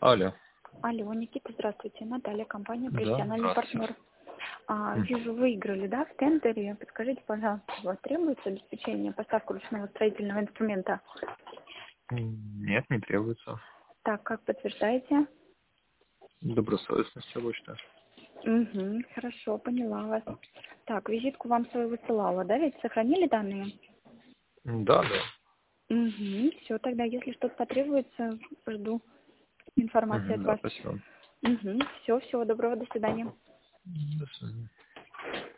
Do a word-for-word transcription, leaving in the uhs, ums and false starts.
Алло. Алло, Никита, здравствуйте. Наталья, компания Да, «Профессиональный здравствуйте. партнер». А, М. вижу, выиграли, да, в тендере. Подскажите, пожалуйста, у вас требуется обеспечение поставки ручного строительного инструмента? М, Нет, не требуется. Так, как подтверждаете? Добросовестность обычно. Угу, хорошо, поняла вас. Так, визитку вам свою высылала, да, ведь сохранили данные? М, Да, да. Угу, все, тогда, если что-то потребуется, жду информации Мгм, от да, вас. спасибо. Угу, все, всего доброго, до свидания. До свидания.